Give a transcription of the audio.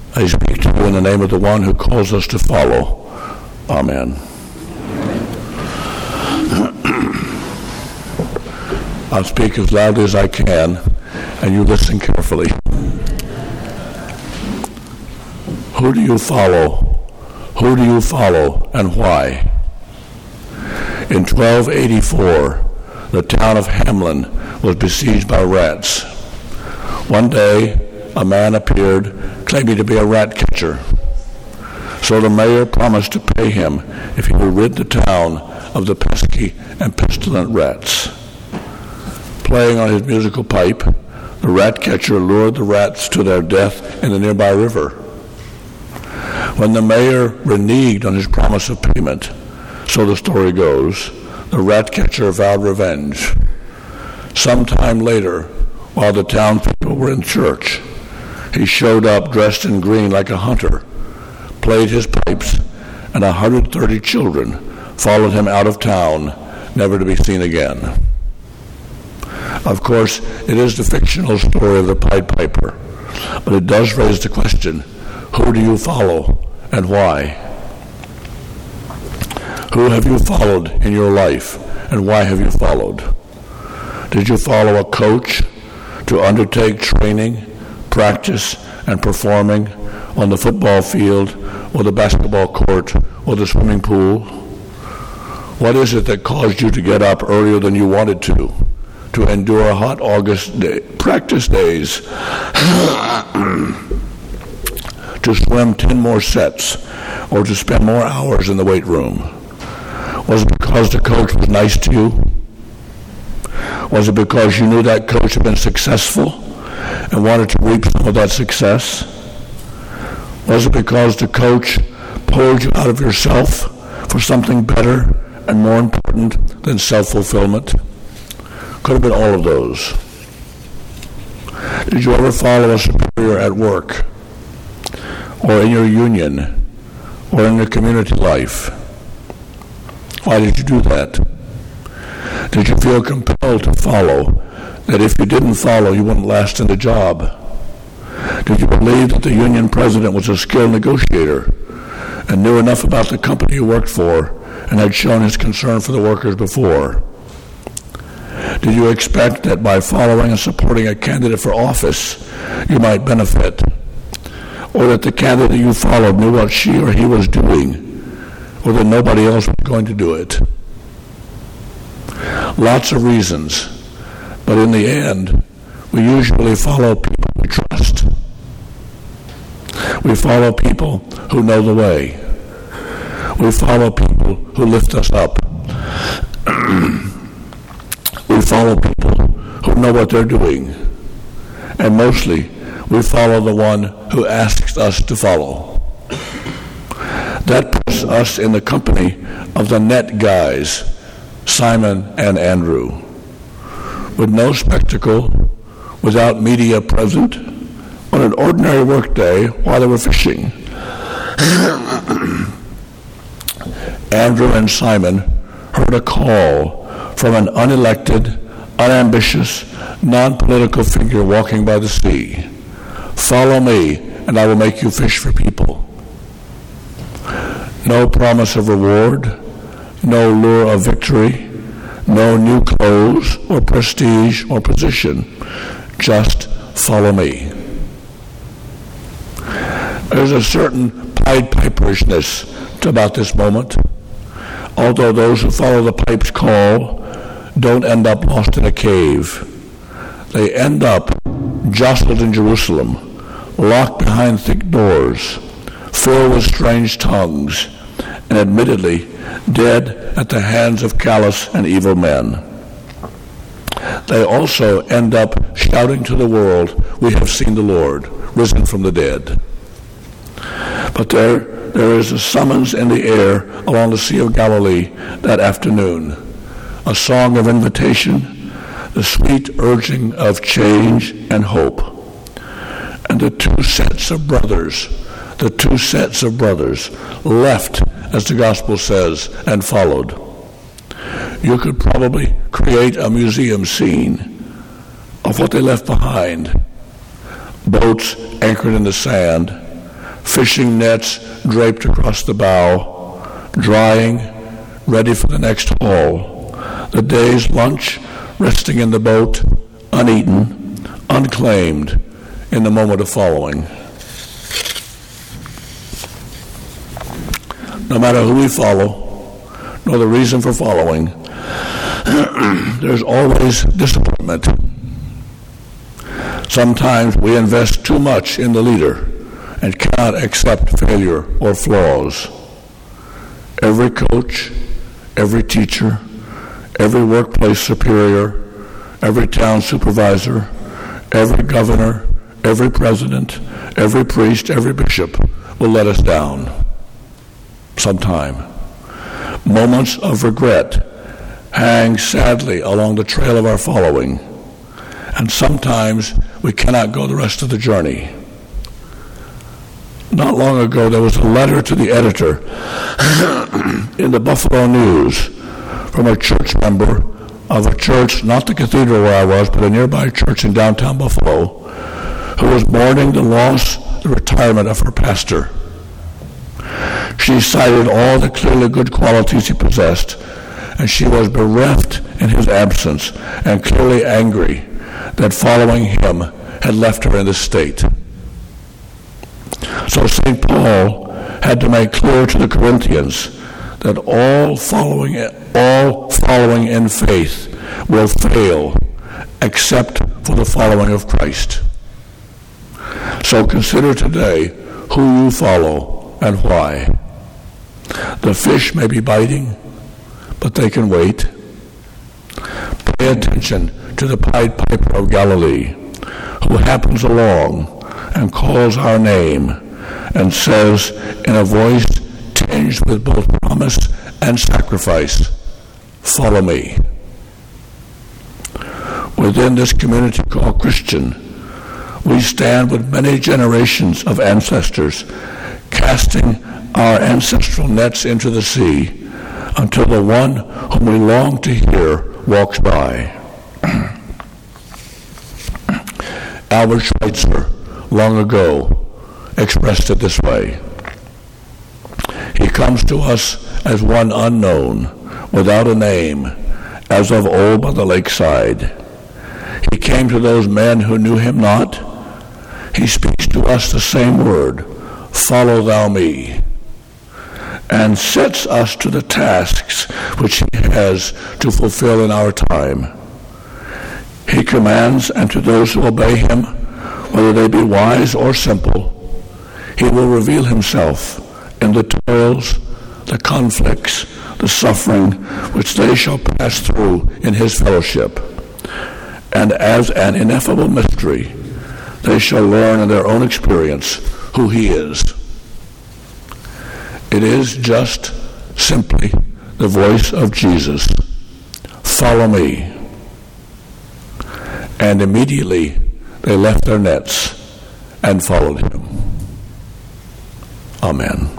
I speak to you in the name of the one who calls us to follow. Amen. I'll speak as loudly as I can, and you listen carefully. Who do you follow? Who do you follow, and why? In 1284, the town of Hamlin was besieged by rats. One day, a man appeared claiming to be a rat catcher. So the mayor promised to pay him if he would rid the town of the pesky and pestilent rats. Playing on his musical pipe, the rat catcher lured the rats to their death in the nearby river. When the mayor reneged on his promise of payment, so the story goes, the rat catcher vowed revenge. Sometime later, while the townspeople were in church, he showed up dressed in green like a hunter, played his pipes, and 130 children followed him out of town, never to be seen again. Of course, it is the fictional story of the Pied Piper, but it does raise the question, who do you follow and why? Who have you followed in your life, and why have you followed? Did you follow a coach to undertake training, practice, and performing on the football field or the basketball court or the swimming pool? What is it that caused you to get up earlier than you wanted to endure hot August practice days, to swim 10 more sets, or to spend more hours in the weight room? Was it because the coach was nice to you? Was it because you knew that coach had been successful and wanted to reap some of that success? Was it because the coach pulled you out of yourself for something better and more important than self-fulfillment? Could have been all of those. Did you ever follow a superior at work, or in your union, or in your community life? Why did you do that? Did you feel compelled to follow, that if you didn't follow, you wouldn't last in the job? Did you believe that the union president was a skilled negotiator and knew enough about the company you worked for and had shown his concern for the workers before? Did you expect that by following and supporting a candidate for office, you might benefit? Or that the candidate you followed knew what she or he was doing, or that nobody else was going to do it? Lots of reasons, but in the end, we usually follow people we trust. We follow people who know the way. We follow people who lift us up. We follow people who know what they're doing. And mostly, we follow the one who asks us to follow. That puts us in the company of the net guys, Simon and Andrew. With no spectacle, without media present, on an ordinary workday while they were fishing. Andrew and Simon heard a call from an unelected, unambitious, non-political figure walking by the sea. Follow me, and I will make you fish for people. No promise of reward, no lure of victory, no new clothes or prestige or position. Just follow me. There's a certain Pied Piperishness about this moment. Although those who follow the pipe's call don't end up lost in a cave. They end up jostled in Jerusalem, locked behind thick doors, filled with strange tongues, and admittedly dead at the hands of callous and evil men. They also end up shouting to the world, "We have seen the Lord, risen from the dead." But there is a summons in the air along the Sea of Galilee that afternoon, a song of invitation, the sweet urging of change and hope. And the two sets of brothers left, as the gospel says, and followed. You could probably create a museum scene of what they left behind. Boats anchored in the sand, fishing nets draped across the bow, drying, ready for the next haul, the day's lunch resting in the boat, uneaten, unclaimed, in the moment of following. No matter who we follow, nor the reason for following, there's always disappointment. Sometimes we invest too much in the leader and cannot accept failure or flaws. Every coach, every teacher, every workplace superior, every town supervisor, every governor, every president, every priest, every bishop will let us down sometime. Moments of regret hang sadly along the trail of our following, and sometimes we cannot go the rest of the journey. Not long ago, there was a letter to the editor in the Buffalo News from a church member of a church, not the cathedral where I was, but a nearby church in downtown Buffalo, who was mourning the retirement of her pastor. She cited all the clearly good qualities he possessed, and she was bereft in his absence and clearly angry that following him had left her in this state. So St. Paul had to make clear to the Corinthians that all following in faith will fail except for the following of Christ. So consider today who you follow and why. The fish may be biting, but they can wait. Pay attention to the Pied Piper of Galilee, who happens along and calls our name and says in a voice tinged with both promise and sacrifice, "Follow me." Within this community called Christian, we stand with many generations of ancestors, casting our ancestral nets into the sea until the one whom we long to hear walks by. Albert Schweitzer, long ago, expressed it this way: He comes to us as one unknown, without a name, as of old by the lakeside. He came to those men who knew him not. He speaks to us the same word, "Follow thou me," and sets us to the tasks which he has to fulfill in our time. He commands, and to those who obey him, whether they be wise or simple, he will reveal himself in the toils, the conflicts, the suffering which they shall pass through in his fellowship. And as an ineffable mystery, they shall learn in their own experience who he is. It is just simply the voice of Jesus, "Follow me." And immediately they left their nets and followed him. Amen.